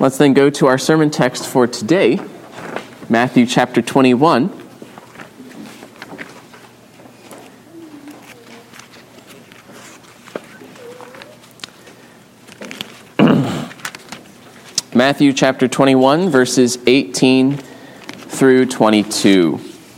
Let's then go to our sermon text for today, Matthew chapter 21. Matthew chapter 21, verses 18 through 22.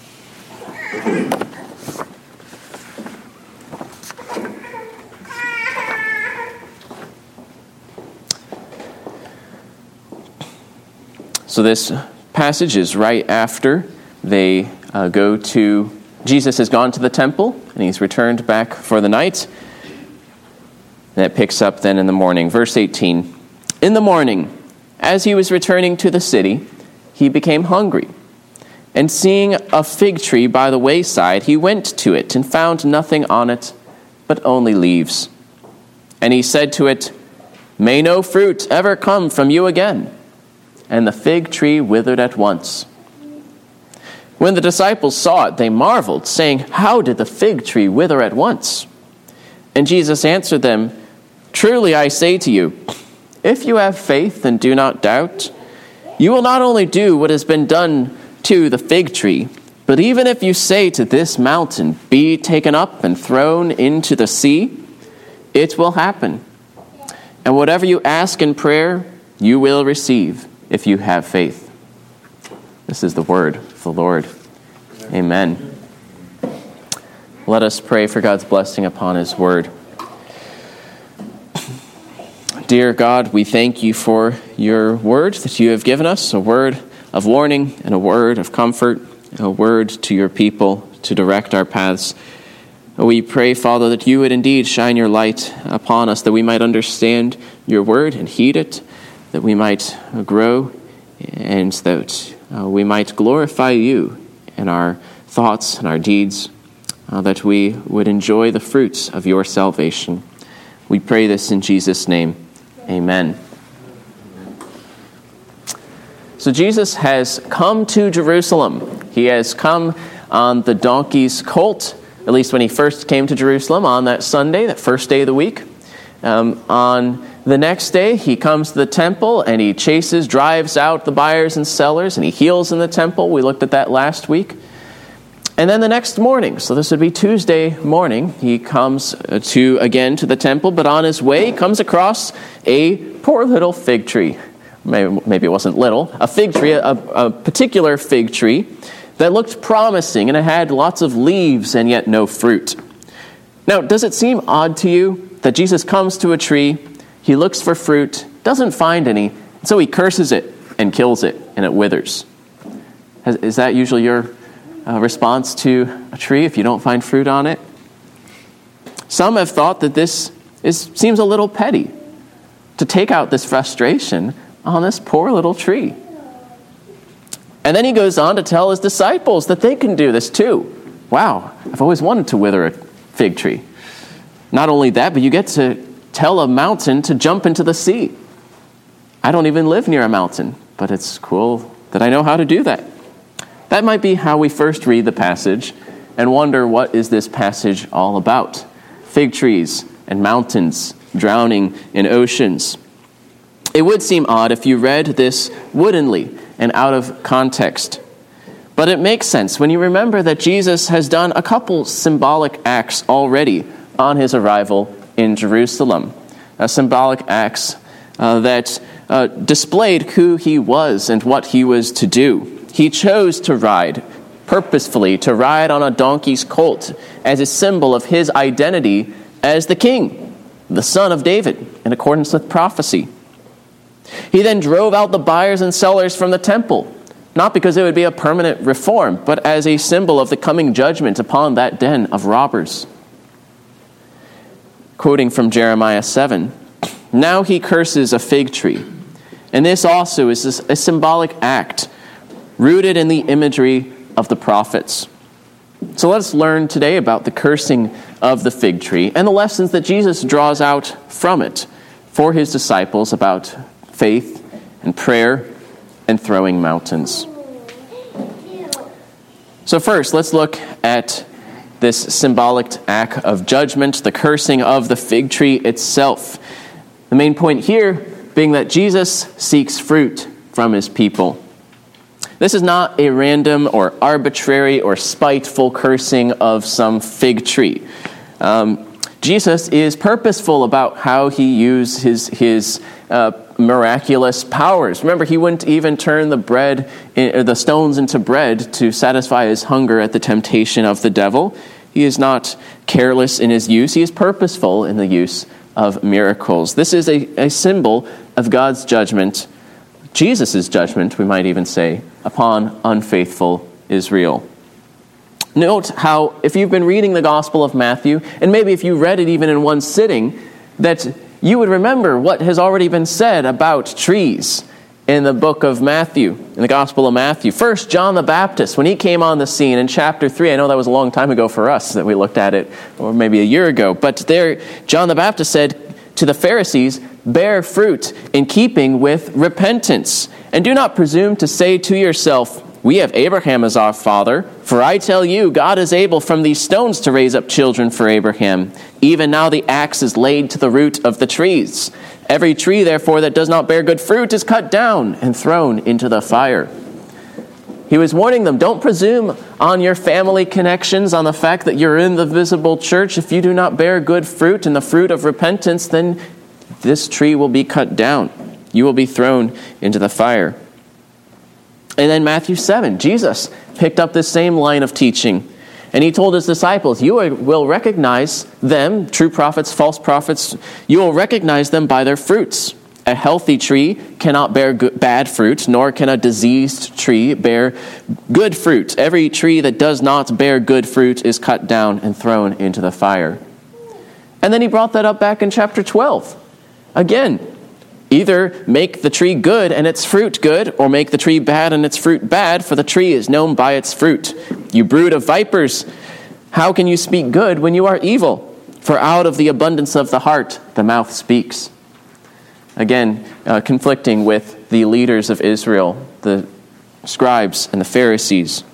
So this passage is right after they Jesus has gone to the temple, and he's returned back for the night. And it picks up then in the morning. Verse 18, "In the morning, as he was returning to the city, he became hungry. And seeing a fig tree by the wayside, he went to it and found nothing on it, but only leaves. And he said to it, 'May no fruit ever come from you again.' And the fig tree withered at once. When the disciples saw it, they marveled, saying, 'How did the fig tree wither at once?' And Jesus answered them, 'Truly I say to you, if you have faith and do not doubt, you will not only do what has been done to the fig tree, but even if you say to this mountain, 'Be taken up and thrown into the sea,' it will happen. And whatever you ask in prayer, you will receive if you have faith." This is the word of the Lord. Amen. Let us pray for God's blessing upon his word. Dear God, we thank you for your word that you have given us, a word of warning and a word of comfort, a word to your people to direct our paths. We pray, Father, that you would indeed shine your light upon us, that we might understand your word and heed it, that we might grow, and that we might glorify you in our thoughts and our deeds, that we would enjoy the fruits of your salvation. We pray this in Jesus' name. Amen. So Jesus has come to Jerusalem. He has come on the donkey's colt, at least when he first came to Jerusalem on that Sunday, that first day of the week. On the next day, he comes to the temple and he drives out the buyers and sellers, and he heals in the temple. We looked at that last week. And then the next morning, so this would be Tuesday morning, he comes to the temple, but on his way, he comes across a poor little fig tree. Maybe it wasn't little, a fig tree, a particular fig tree that looked promising, and it had lots of leaves and yet no fruit. Now, does it seem odd to you that Jesus comes to a tree, he looks for fruit, doesn't find any, so he curses it and kills it, and it withers? Is that usually your response to a tree if you don't find fruit on it? Some have thought that this seems a little petty, to take out this frustration on this poor little tree. And then he goes on to tell his disciples that they can do this too. Wow, I've always wanted to wither a fig tree. Not only that, but you get to tell a mountain to jump into the sea. I don't even live near a mountain, but it's cool that I know how to do that. That might be how we first read the passage and wonder, what is this passage all about? Fig trees and mountains drowning in oceans. It would seem odd if you read this woodenly and out of context. But it makes sense when you remember that Jesus has done a couple symbolic acts already on his arrival in Jerusalem. Symbolic acts that displayed who he was and what he was to do. He chose to ride, purposefully, to ride on a donkey's colt as a symbol of his identity as the king, the son of David, in accordance with prophecy. He then drove out the buyers and sellers from the temple, not because it would be a permanent reform, but as a symbol of the coming judgment upon that den of robbers. Quoting from Jeremiah 7, "Now he curses a fig tree." And this also is a symbolic act rooted in the imagery of the prophets. So let's learn today about the cursing of the fig tree and the lessons that Jesus draws out from it for his disciples about faith and prayer and throwing mountains. So first, let's look at this symbolic act of judgment, the cursing of the fig tree itself. The main point here being that Jesus seeks fruit from his people. This is not a random or arbitrary or spiteful cursing of some fig tree. Jesus is purposeful about how he uses his miraculous powers. Remember, he wouldn't even turn the stones into bread to satisfy his hunger at the temptation of the devil. He is not careless in his use. He is purposeful in the use of miracles. This is a symbol of God's judgment, Jesus' judgment, we might even say, upon unfaithful Israel. Note how, if you've been reading the Gospel of Matthew, and maybe if you read it even in one sitting, that you would remember what has already been said about trees in the book of Matthew, in the Gospel of Matthew. First, John the Baptist, when he came on the scene in chapter 3, I know that was a long time ago for us that we looked at it, or maybe a year ago, but there John the Baptist said to the Pharisees, "Bear fruit in keeping with repentance, and do not presume to say to yourself, 'We have Abraham as our father,' for I tell you, God is able from these stones to raise up children for Abraham. Even now the axe is laid to the root of the trees. Every tree, therefore, that does not bear good fruit is cut down and thrown into the fire." He was warning them, don't presume on your family connections, on the fact that you're in the visible church. If you do not bear good fruit and the fruit of repentance, then this tree will be cut down. You will be thrown into the fire. And then Matthew 7, Jesus picked up this same line of teaching. And he told his disciples, you will recognize them, true prophets, false prophets, you will recognize them by their fruits. A healthy tree cannot bear bad fruit, nor can a diseased tree bear good fruit. Every tree that does not bear good fruit is cut down and thrown into the fire. And then he brought that up back in chapter 12. Again, either make the tree good and its fruit good, or make the tree bad and its fruit bad, for the tree is known by its fruit. You brood of vipers, how can you speak good when you are evil? For out of the abundance of the heart, the mouth speaks. Again, conflicting with the leaders of Israel, the scribes and the Pharisees.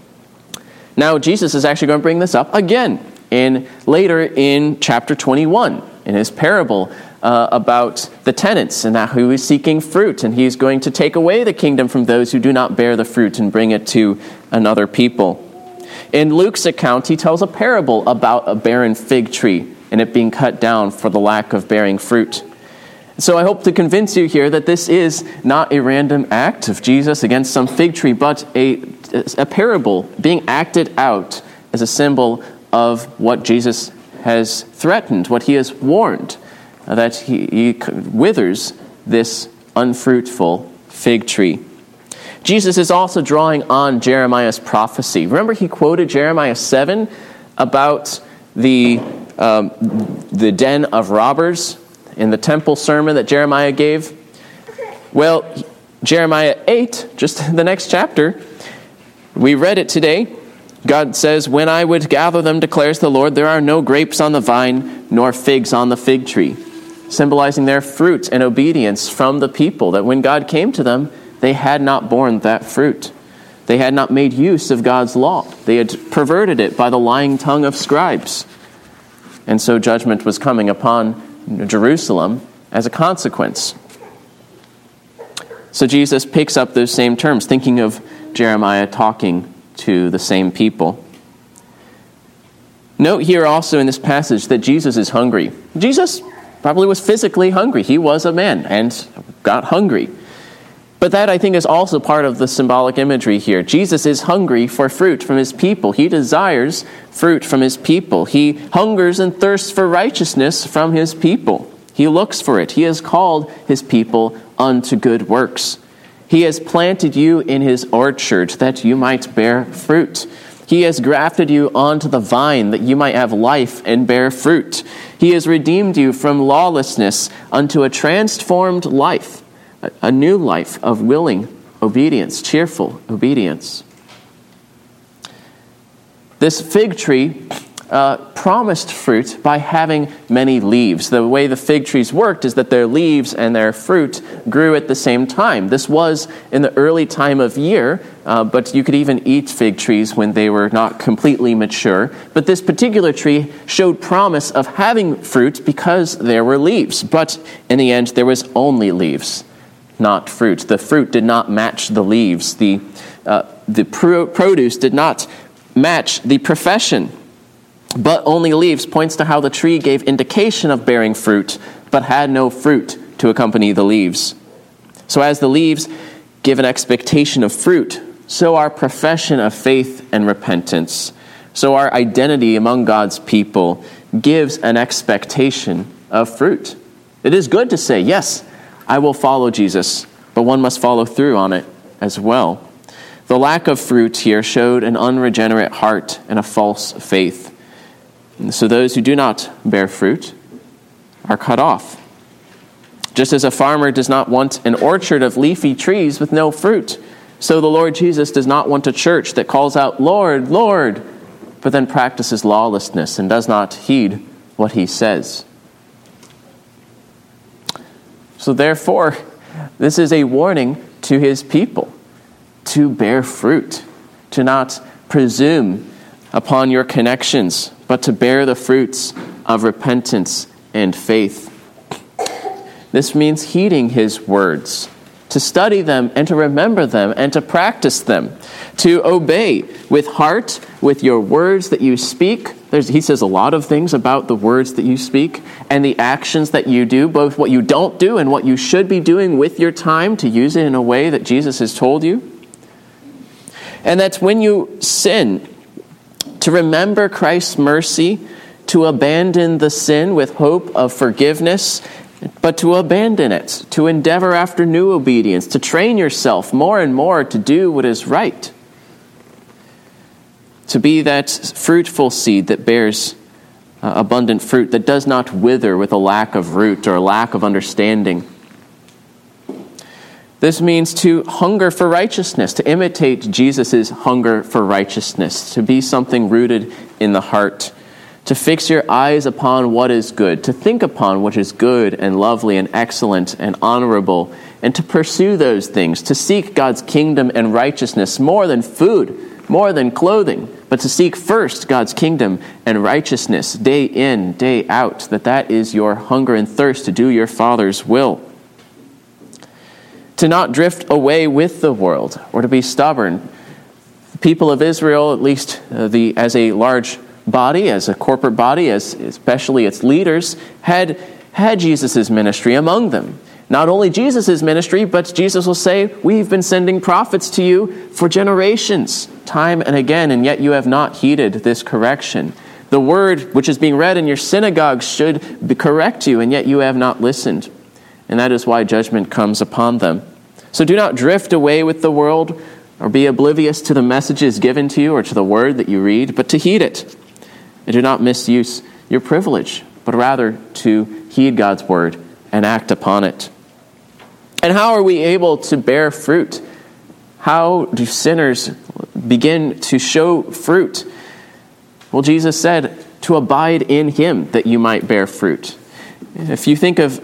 Now, Jesus is actually going to bring this up again later in chapter 21, in his parable about the tenants and how he is seeking fruit, and he's going to take away the kingdom from those who do not bear the fruit and bring it to another people. In Luke's account, he tells a parable about a barren fig tree and it being cut down for the lack of bearing fruit. So I hope to convince you here that this is not a random act of Jesus against some fig tree, but a parable being acted out as a symbol of what Jesus has threatened, what he has warned, that he withers this unfruitful fig tree. Jesus is also drawing on Jeremiah's prophecy. Remember, he quoted Jeremiah 7 about the den of robbers in the temple sermon that Jeremiah gave. Well, Jeremiah 8, just the next chapter, we read it today. God says, "When I would gather them, declares the Lord, there are no grapes on the vine, nor figs on the fig tree," symbolizing their fruit and obedience from the people, that when God came to them, they had not borne that fruit. They had not made use of God's law. They had perverted it by the lying tongue of scribes. And so judgment was coming upon Jerusalem as a consequence. So Jesus picks up those same terms, thinking of Jeremiah talking to the same people. Note here also in this passage that Jesus is hungry. Jesus probably was physically hungry. He was a man and got hungry. But that, I think, is also part of the symbolic imagery here. Jesus is hungry for fruit from his people. He desires fruit from his people. He hungers and thirsts for righteousness from his people. He looks for it. He has called his people unto good works. He has planted you in his orchard that you might bear fruit. He has grafted you onto the vine that you might have life and bear fruit. He has redeemed you from lawlessness unto a transformed life, a new life of willing obedience, cheerful obedience. This fig tree promised fruit by having many leaves. The way the fig trees worked is that their leaves and their fruit grew at the same time. This was in the early time of year, but you could even eat fig trees when they were not completely mature. But this particular tree showed promise of having fruit because there were leaves. But in the end, there was only leaves, not fruit. The fruit did not match the leaves. The produce did not match the profession. But only leaves points to how the tree gave indication of bearing fruit, but had no fruit to accompany the leaves. So as the leaves give an expectation of fruit, so our profession of faith and repentance, so our identity among God's people gives an expectation of fruit. It is good to say, yes, I will follow Jesus, but one must follow through on it as well. The lack of fruit here showed an unregenerate heart and a false faith. And so those who do not bear fruit are cut off. Just as a farmer does not want an orchard of leafy trees with no fruit, so the Lord Jesus does not want a church that calls out, Lord, Lord, but then practices lawlessness and does not heed what he says. So therefore, this is a warning to his people to bear fruit, to not presume upon your connections, but to bear the fruits of repentance and faith. This means heeding his words, to study them and to remember them and to practice them, to obey with heart, with your words that you speak. He says a lot of things about the words that you speak and the actions that you do, both what you don't do and what you should be doing with your time, to use it in a way that Jesus has told you. And that's when you sin, to remember Christ's mercy, to abandon the sin with hope of forgiveness, but to abandon it, to endeavor after new obedience, to train yourself more and more to do what is right, to be that fruitful seed that bears abundant fruit, that does not wither with a lack of root or a lack of understanding. This means to hunger for righteousness, to imitate Jesus' hunger for righteousness, to be something rooted in the heart, to fix your eyes upon what is good, to think upon what is good and lovely and excellent and honorable, and to pursue those things, to seek God's kingdom and righteousness more than food, more than clothing, but to seek first God's kingdom and righteousness day in, day out, that is your hunger and thirst to do your Father's will. To not drift away with the world or to be stubborn. The people of Israel, at least as a large body, as a corporate body, as especially its leaders, had Jesus' ministry among them. Not only Jesus' ministry, but Jesus will say, we've been sending prophets to you for generations, time and again, and yet you have not heeded this correction. The word which is being read in your synagogues should correct you, and yet you have not listened. And that is why judgment comes upon them. So do not drift away with the world or be oblivious to the messages given to you or to the word that you read, but to heed it. And do not misuse your privilege, but rather to heed God's word and act upon it. And how are we able to bear fruit? How do sinners begin to show fruit? Well, Jesus said, to abide in him that you might bear fruit. If you think of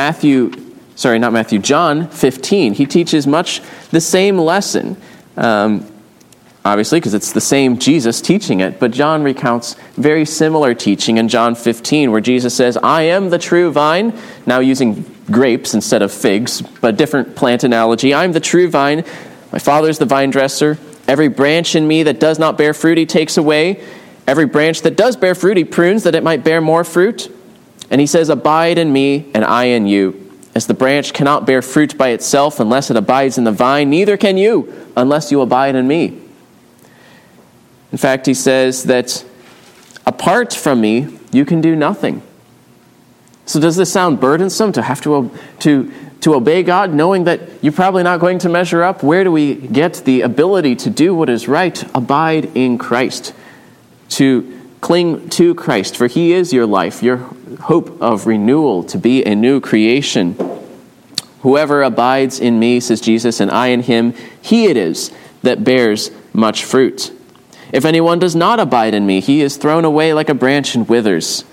John 15, he teaches much the same lesson. Obviously, because it's the same Jesus teaching it, but John recounts very similar teaching in John 15, where Jesus says, I am the true vine, now using grapes instead of figs, but a different plant analogy. I am the true vine, my Father is the vine dresser. Every branch in me that does not bear fruit, he takes away. Every branch that does bear fruit, he prunes that it might bear more fruit. And he says, abide in me, and I in you. As the branch cannot bear fruit by itself unless it abides in the vine, neither can you unless you abide in me. In fact, he says that apart from me, you can do nothing. So does this sound burdensome to have to obey God, knowing that you're probably not going to measure up? Where do we get the ability to do what is right? Abide in Christ, to cling to Christ, for he is your life, your hope of renewal, to be a new creation. Whoever abides in me, says Jesus, and I in him, he it is that bears much fruit. If anyone does not abide in me, he is thrown away like a branch and withers.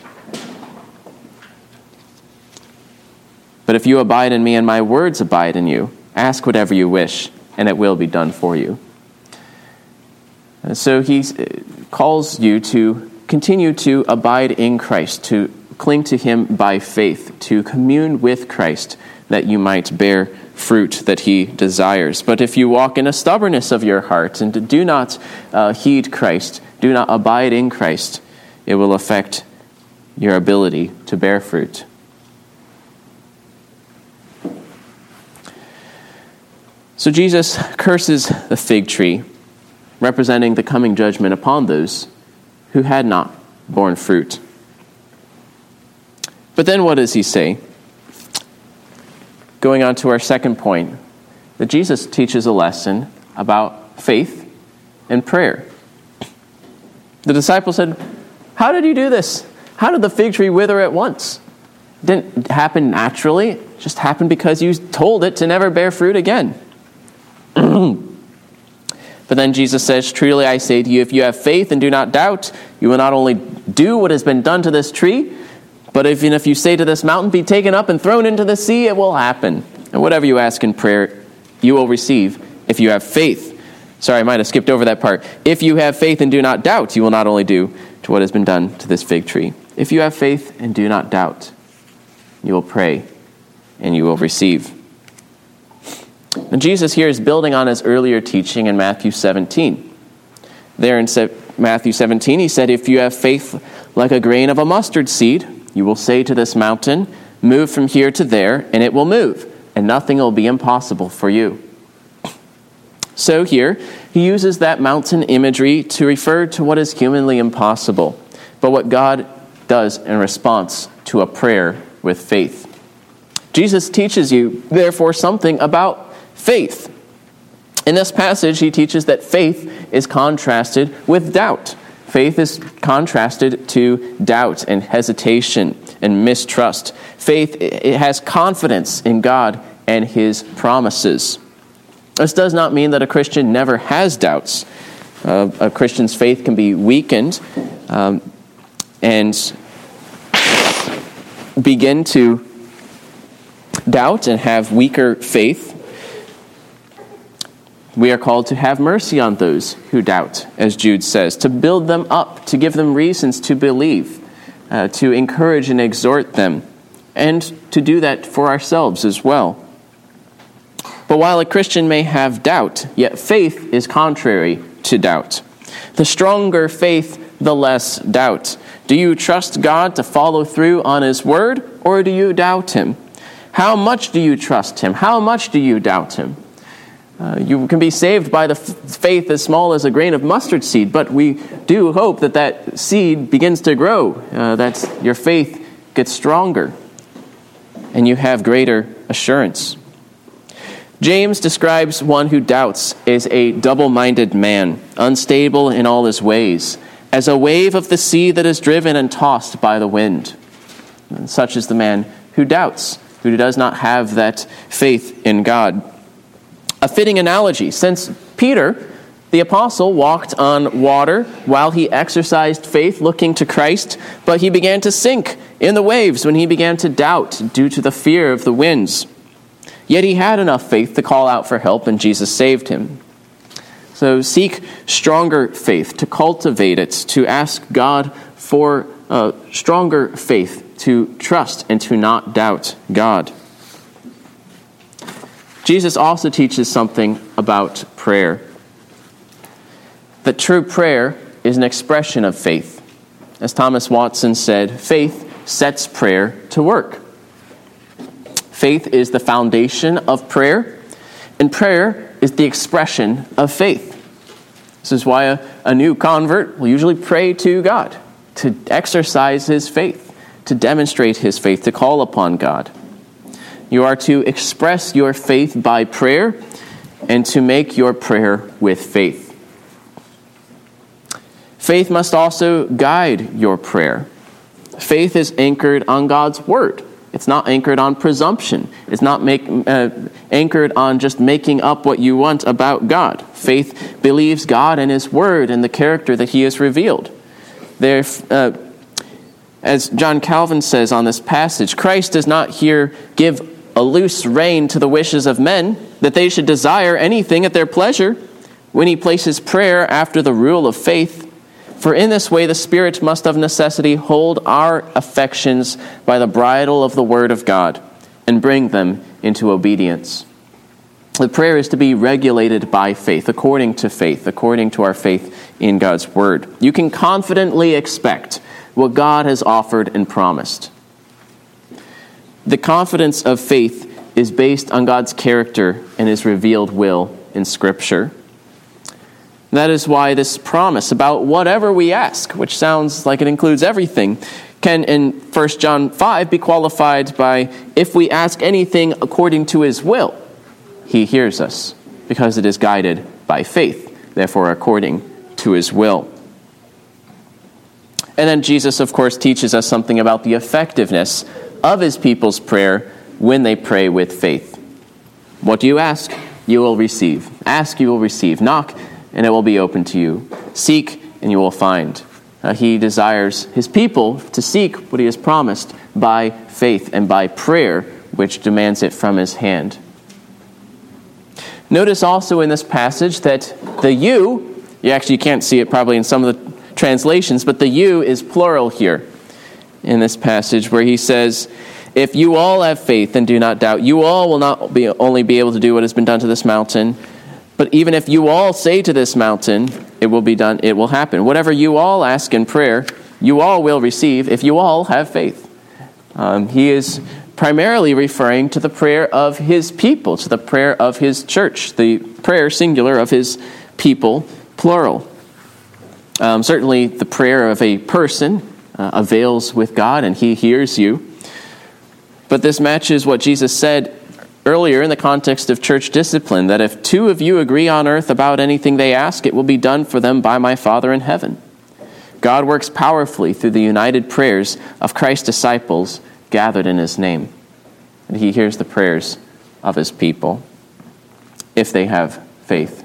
But if you abide in me and my words abide in you, ask whatever you wish, and it will be done for you. And so he calls you to continue to abide in Christ, to cling to him by faith, to commune with Christ, that you might bear fruit that he desires. But if you walk in a stubbornness of your heart and do not heed Christ, do not abide in Christ, it will affect your ability to bear fruit. So Jesus curses the fig tree, representing the coming judgment upon those who had not borne fruit. But then what does he say? Going on to our second point, that Jesus teaches a lesson about faith and prayer. The disciples said, "How did you do this? How did the fig tree wither at once?" It didn't happen naturally. It just happened because you told it to never bear fruit again. But then Jesus says, "Truly I say to you, if you have faith and do not doubt, you will not only do what has been done to this tree, but even if you say to this mountain, be taken up and thrown into the sea, it will happen. And whatever you ask in prayer, you will receive if you have faith." Sorry, I might have skipped over that part. If you have faith and do not doubt, you will not only do to what has been done to this fig tree. If you have faith and do not doubt, you will pray and you will receive. And Jesus here is building on his earlier teaching in Matthew 17. There in Matthew 17, he said, "If you have faith like a grain of a mustard seed, you will say to this mountain, 'Move from here to there,' and it will move, and nothing will be impossible for you." So here, he uses that mountain imagery to refer to what is humanly impossible, but what God does in response to a prayer with faith. Jesus teaches you, therefore, something about faith. In this passage, he teaches that faith is contrasted with doubt. Faith is contrasted to doubt and hesitation and mistrust. Faith, it has confidence in God and his promises. This does not mean that a Christian never has doubts. A Christian's faith can be weakened and begin to doubt and have weaker faith. We are called to have mercy on those who doubt, as Jude says, to build them up, to give them reasons to believe, to encourage and exhort them, and to do that for ourselves as well. But while a Christian may have doubt, yet faith is contrary to doubt. The stronger faith, the less doubt. Do you trust God to follow through on his word, or do you doubt him? How much do you trust him? How much do you doubt him? You can be saved by the faith as small as a grain of mustard seed, but we do hope that that seed begins to grow, that your faith gets stronger, and you have greater assurance. James describes one who doubts as a double-minded man, unstable in all his ways, as a wave of the sea that is driven and tossed by the wind. And such is the man who doubts, who does not have that faith in God. A fitting analogy, since Peter, the apostle, walked on water while he exercised faith looking to Christ, but he began to sink in the waves when he began to doubt due to the fear of the winds. Yet he had enough faith to call out for help, and Jesus saved him. So seek stronger faith, to cultivate it, to ask God for stronger faith, to trust and to not doubt God. Jesus also teaches something about prayer. That true prayer is an expression of faith. As Thomas Watson said, faith sets prayer to work. Faith is the foundation of prayer, and prayer is the expression of faith. This is why a new convert will usually pray to God, to exercise his faith, to demonstrate his faith, to call upon God. You are to express your faith by prayer and to make your prayer with faith. Faith must also guide your prayer. Faith is anchored on God's word. It's not anchored on presumption. It's not anchored on just making up what you want about God. Faith believes God and His Word and the character that He has revealed. As John Calvin says on this passage, Christ does not here give a loose rein to the wishes of men, that they should desire anything at their pleasure, when He places prayer after the rule of faith. For in this way the Spirit must of necessity hold our affections by the bridle of the Word of God and bring them into obedience. The prayer is to be regulated by faith, according to our faith in God's Word. You can confidently expect what God has offered and promised. The confidence of faith is based on God's character and His revealed will in Scripture. That is why this promise about whatever we ask, which sounds like it includes everything, can in 1 John 5 be qualified by, if we ask anything according to His will, He hears us, because it is guided by faith, therefore according to His will. And then Jesus, of course, teaches us something about the effectiveness of His people's prayer when they pray with faith. What do you ask? You will receive. Ask, you will receive. Knock, and it will be open to you. Seek, and you will find. He desires His people to seek what He has promised by faith and by prayer, which demands it from His hand. Notice also in this passage that the you actually can't see it probably in some of the translations, but the you is plural here in this passage, where He says, if you all have faith and do not doubt, you all will not only be able to do what has been done to this mountain, but even if you all say to this mountain, it will be done, it will happen. Whatever you all ask in prayer, you all will receive if you all have faith. He is primarily referring to the prayer of His people, to the prayer of His church, the prayer singular of His people, plural. Certainly the prayer of a person avails with God, and He hears you. But this matches what Jesus said earlier in the context of church discipline, that if two of you agree on earth about anything they ask, it will be done for them by my Father in heaven. God works powerfully through the united prayers of Christ's disciples gathered in His name. And He hears the prayers of His people if they have faith.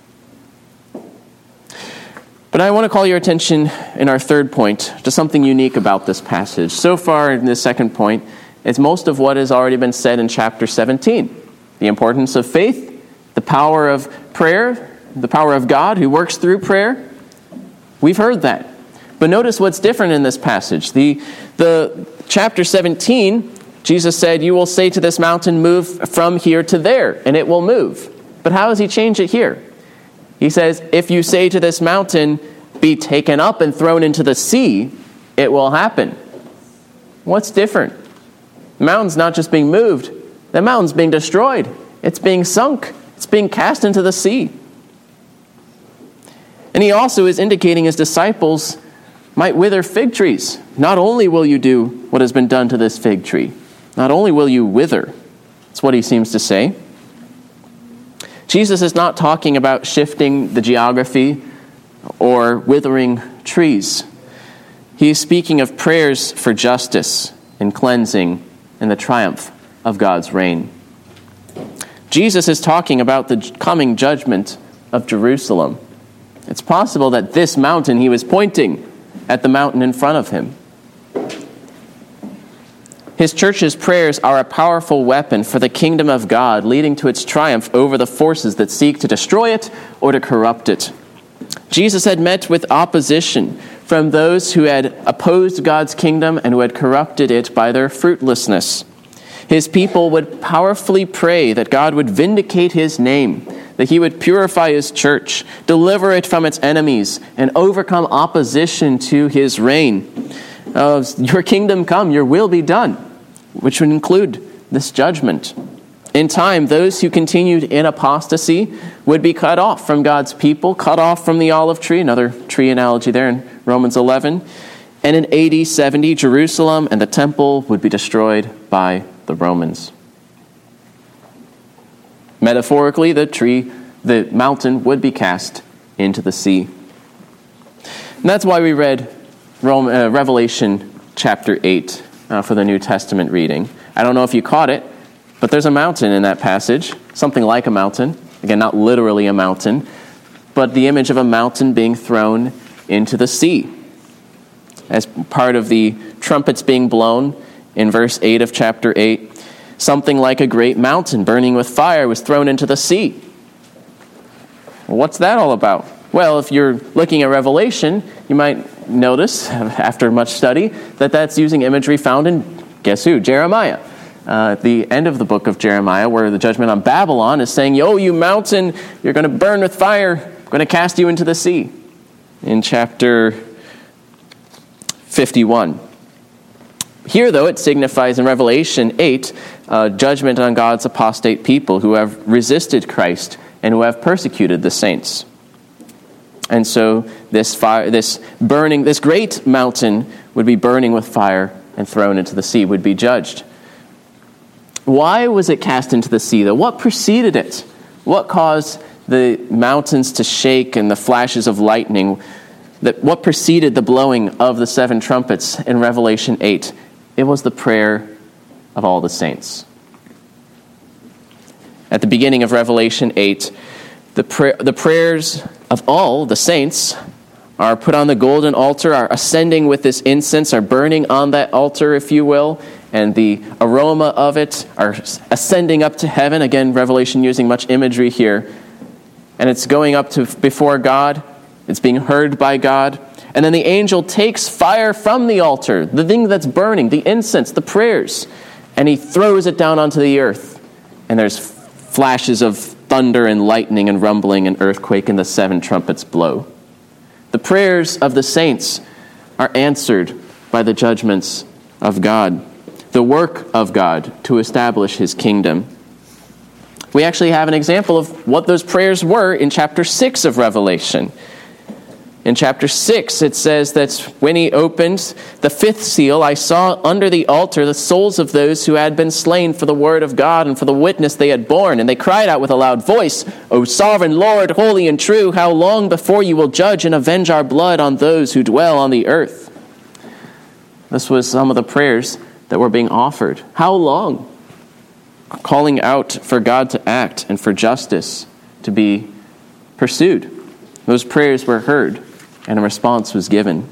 But I want to call your attention in our third point to something unique about this passage. So far in this second point, it's most of what has already been said in chapter 17. The importance of faith, the power of prayer, the power of God who works through prayer. We've heard that. But notice what's different in this passage. The chapter 17, Jesus said, you will say to this mountain, move from here to there, and it will move. But how does He change it here? He says, if you say to this mountain, be taken up and thrown into the sea, it will happen. What's different? The mountain's not just being moved. The mountain's being destroyed. It's being sunk. It's being cast into the sea. And He also is indicating His disciples might wither fig trees. Not only will you do what has been done to this fig tree, not only will you wither. That's what He seems to say. Jesus is not talking about shifting the geography or withering trees. He is speaking of prayers for justice and cleansing and the triumph of God's reign. Jesus is talking about the coming judgment of Jerusalem. It's possible that this mountain, He was pointing at the mountain in front of Him. His church's prayers are a powerful weapon for the kingdom of God, leading to its triumph over the forces that seek to destroy it or to corrupt it. Jesus had met with opposition from those who had opposed God's kingdom and who had corrupted it by their fruitlessness. His people would powerfully pray that God would vindicate His name, that He would purify His church, deliver it from its enemies, and overcome opposition to His reign. Your kingdom come, your will be done, which would include this judgment. In time, those who continued in apostasy would be cut off from God's people, cut off from the olive tree, another tree analogy there in Romans 11. And in AD 70, Jerusalem and the temple would be destroyed by the Romans. Metaphorically, the mountain would be cast into the sea. And that's why we read Revelation chapter 8. for the New Testament reading. I don't know if you caught it, but there's a mountain in that passage, something like a mountain. Again, not literally a mountain, but the image of a mountain being thrown into the sea. As part of the trumpets being blown in verse 8 of chapter 8, something like a great mountain burning with fire was thrown into the sea. Well, what's that all about? Well, if you're looking at Revelation, you might notice, after much study, that that's using imagery found in, guess who? Jeremiah. The end of the book of Jeremiah, where the judgment on Babylon is saying, "Yo, you mountain, you're going to burn with fire. I'm going to cast you into the sea." In chapter 51. Here, though, it signifies in Revelation 8, judgment on God's apostate people who have resisted Christ and who have persecuted the saints. And so this great mountain would be burning with fire and thrown into the sea, would be judged. Why was it cast into the sea, though? What preceded it? What caused the mountains to shake and the flashes of lightning? What preceded the blowing of the 7 trumpets in Revelation 8? It was the prayer of all the saints. At the beginning of Revelation 8, the prayers of all the saints are put on the golden altar, are ascending with this incense, are burning on that altar, if you will, and the aroma of it are ascending up to heaven. Again, Revelation using much imagery here. And it's going up to before God. It's being heard by God. And then the angel takes fire from the altar, the thing that's burning, the incense, the prayers, and he throws it down onto the earth. And there's flashes of thunder and lightning and rumbling and earthquake, and the 7 trumpets blow. The prayers of the saints are answered by the judgments of God, the work of God to establish his kingdom. We actually have an example of what those prayers were in chapter 6 of Revelation. In chapter 6, it says that when he opened the 5th seal, I saw under the altar the souls of those who had been slain for the word of God and for the witness they had borne. And they cried out with a loud voice, "O sovereign Lord, holy and true, how long before you will judge and avenge our blood on those who dwell on the earth?" This was some of the prayers that were being offered. How long? Calling out for God to act and for justice to be pursued. Those prayers were heard, and a response was given.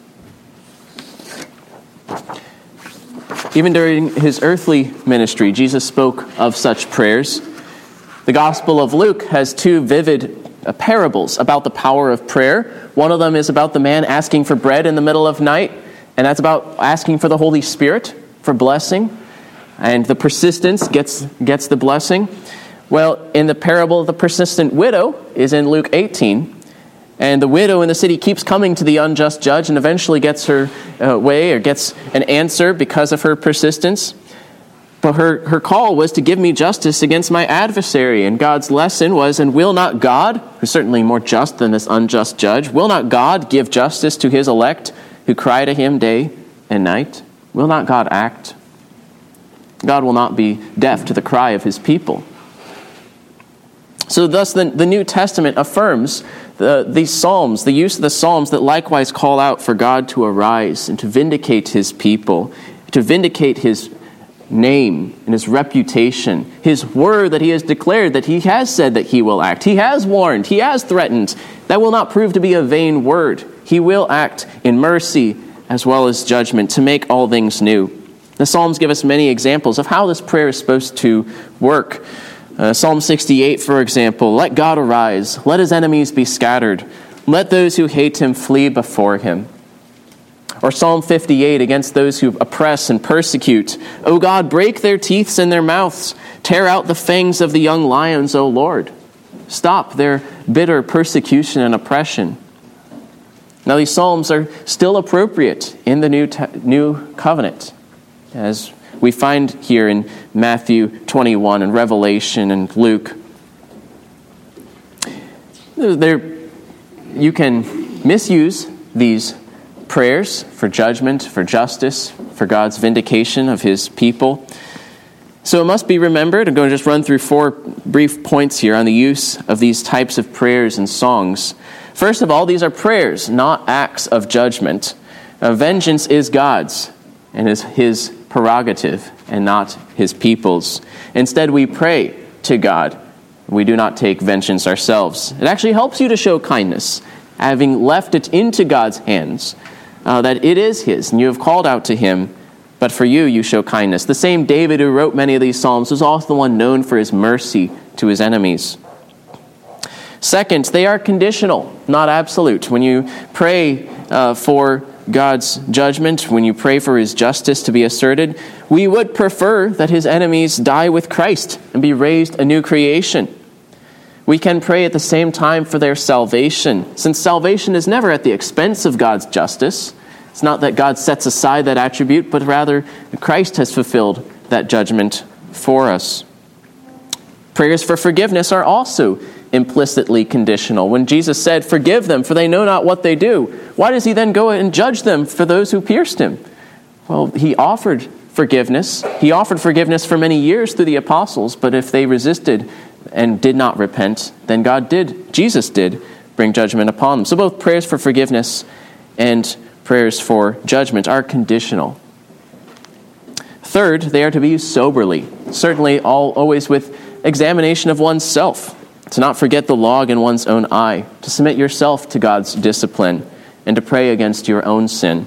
Even during his earthly ministry, Jesus spoke of such prayers. The Gospel of Luke has 2 vivid parables about the power of prayer. One of them is about the man asking for bread in the middle of night, and that's about asking for the Holy Spirit for blessing, and the persistence gets the blessing. Well, in the parable of the persistent widow is in Luke 18, and the widow in the city keeps coming to the unjust judge and eventually gets her way or gets an answer because of her persistence. But her call was to give me justice against my adversary. And God's lesson was, and will not God, who's certainly more just than this unjust judge, will not God give justice to his elect who cry to him day and night? Will not God act? God will not be deaf to the cry of his people. So thus the New Testament affirms these Psalms, the use of the Psalms that likewise call out for God to arise and to vindicate his people, to vindicate his name and his reputation, his word that he has declared, that he has said that he will act. He has warned, he has threatened. That will not prove to be a vain word. He will act in mercy as well as judgment to make all things new. The Psalms give us many examples of how this prayer is supposed to work. Psalm 68, for example, "Let God arise, let his enemies be scattered, let those who hate him flee before him." Or Psalm 58, against those who oppress and persecute, "O God, break their teeth in their mouths, tear out the fangs of the young lions, O Lord. Stop their bitter persecution and oppression." Now these Psalms are still appropriate in the New Covenant, as we find here in Matthew 21 and Revelation and Luke. You can misuse these prayers for judgment, for justice, for God's vindication of his people. So it must be remembered, I'm going to just run through 4 brief points here on the use of these types of prayers and songs. First of all, these are prayers, not acts of judgment. Vengeance is God's. and is his prerogative and not his people's. Instead, we pray to God. We do not take vengeance ourselves. It actually helps you to show kindness, having left it into God's hands, that it is his, and you have called out to him, but for you show kindness. The same David who wrote many of these psalms was also the one known for his mercy to his enemies. Second, they are conditional, not absolute. When you pray for God's judgment, when you pray for his justice to be asserted, we would prefer that his enemies die with Christ and be raised a new creation. We can pray at the same time for their salvation, since salvation is never at the expense of God's justice. It's not that God sets aside that attribute, but rather Christ has fulfilled that judgment for us. Prayers for forgiveness are also implicitly conditional. When Jesus said, "Forgive them, for they know not what they do," why does he then go and judge them for those who pierced him? Well, he offered forgiveness. He offered forgiveness for many years through the apostles, but if they resisted and did not repent, then Jesus did bring judgment upon them. So both prayers for forgiveness and prayers for judgment are conditional. Third, they are to be used soberly, certainly always with examination of oneself, to not forget the log in one's own eye, to submit yourself to God's discipline, and to pray against your own sin.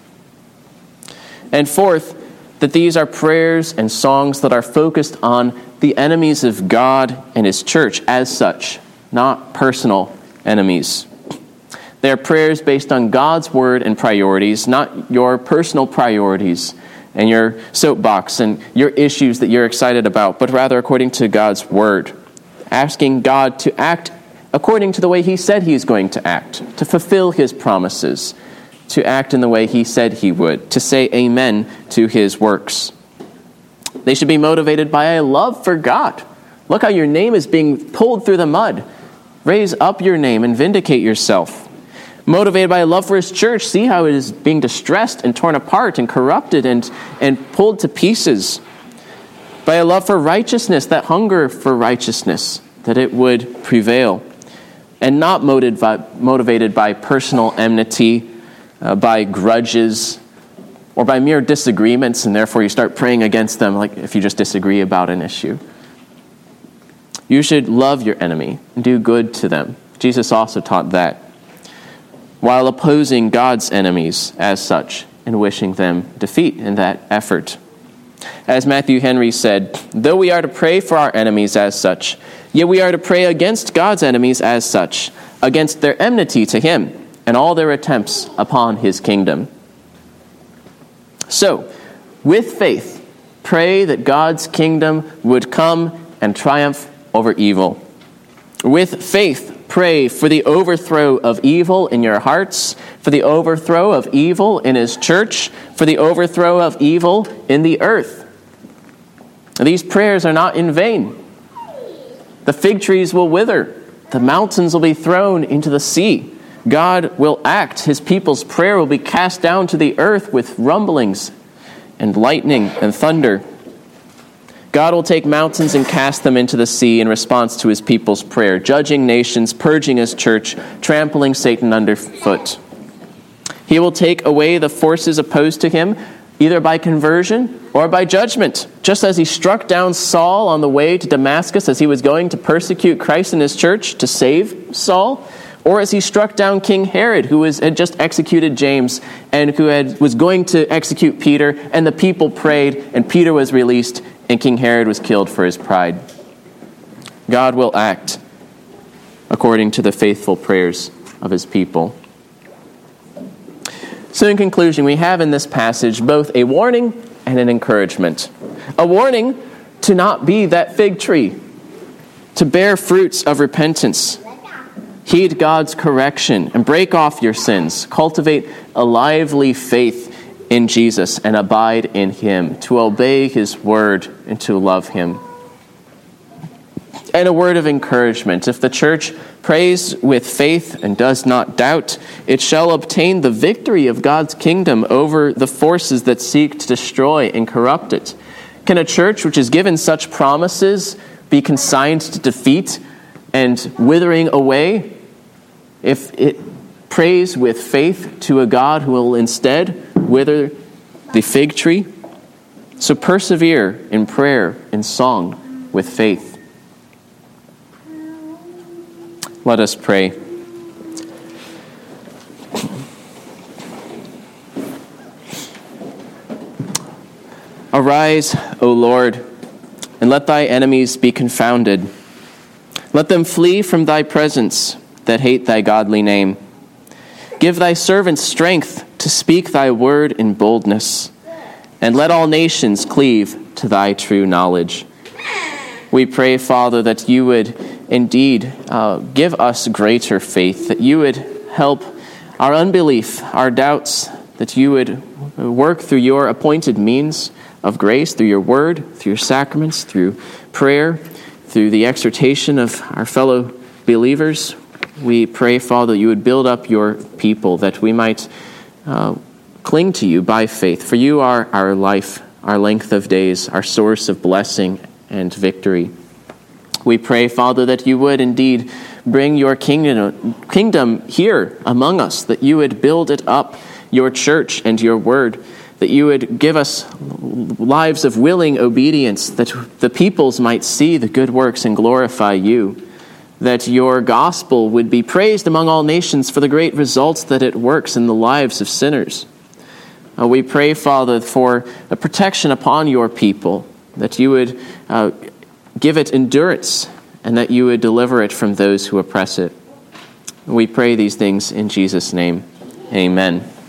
And fourth, that these are prayers and songs that are focused on the enemies of God and his church as such, not personal enemies. They are prayers based on God's word and priorities, not your personal priorities and your soapbox and your issues that you're excited about, but rather according to God's word, asking God to act according to the way he said he's going to act, to fulfill his promises, to act in the way he said he would, to say amen to his works. They should be motivated by a love for God. Look how your name is being pulled through the mud. Raise up your name and vindicate yourself. Motivated by a love for his church, see how it is being distressed and torn apart and corrupted and pulled to pieces. By a love for righteousness, that hunger for righteousness, that it would prevail. And not motivated by personal enmity, by grudges, or by mere disagreements, and therefore you start praying against them, like if you just disagree about an issue. You should love your enemy and do good to them. Jesus also taught that, while opposing God's enemies as such and wishing them defeat in that effort. As Matthew Henry said, though we are to pray for our enemies as such, yet we are to pray against God's enemies as such, against their enmity to him and all their attempts upon his kingdom. So, with faith, pray that God's kingdom would come and triumph over evil. With faith, pray for the overthrow of evil in your hearts, for the overthrow of evil in his church, for the overthrow of evil in the earth. These prayers are not in vain. The fig trees will wither. The mountains will be thrown into the sea. God will act. His people's prayer will be cast down to the earth with rumblings and lightning and thunder. God will take mountains and cast them into the sea in response to his people's prayer, judging nations, purging his church, trampling Satan underfoot. He will take away the forces opposed to him, either by conversion or by judgment, just as he struck down Saul on the way to Damascus as he was going to persecute Christ and his church to save Saul, or as he struck down King Herod, who had just executed James and who was going to execute Peter, and the people prayed, and Peter was released, and King Herod was killed for his pride. God will act according to the faithful prayers of his people. So in conclusion, we have in this passage both a warning and an encouragement. A warning to not be that fig tree, to bear fruits of repentance. Heed God's correction and break off your sins. Cultivate a lively faith in Jesus and abide in him, to obey his word and to love him. And a word of encouragement. If the church prays with faith and does not doubt, it shall obtain the victory of God's kingdom over the forces that seek to destroy and corrupt it. Can a church which is given such promises be consigned to defeat and withering away if it prays with faith to a God who will instead wither the fig tree. So persevere in prayer and song with faith. Let us pray. Arise, O Lord, and let thy enemies be confounded. Let them flee from thy presence that hate thy godly name. Give thy servants strength to speak thy word in boldness, and let all nations cleave to thy true knowledge. We pray, Father, that you would indeed give us greater faith, that you would help our unbelief, our doubts, that you would work through your appointed means of grace, through your word, through your sacraments, through prayer, through the exhortation of our fellow believers. We pray, Father, that you would build up your people, that we might cling to you by faith. For you are our life, our length of days, our source of blessing and victory. We pray, Father, that you would indeed bring your kingdom here among us, that you would build it up, your church and your word, that you would give us lives of willing obedience, that the peoples might see the good works and glorify you, that your gospel would be praised among all nations for the great results that it works in the lives of sinners. We pray, Father, for a protection upon your people, that you would give it endurance, and that you would deliver it from those who oppress it. We pray these things in Jesus' name. Amen.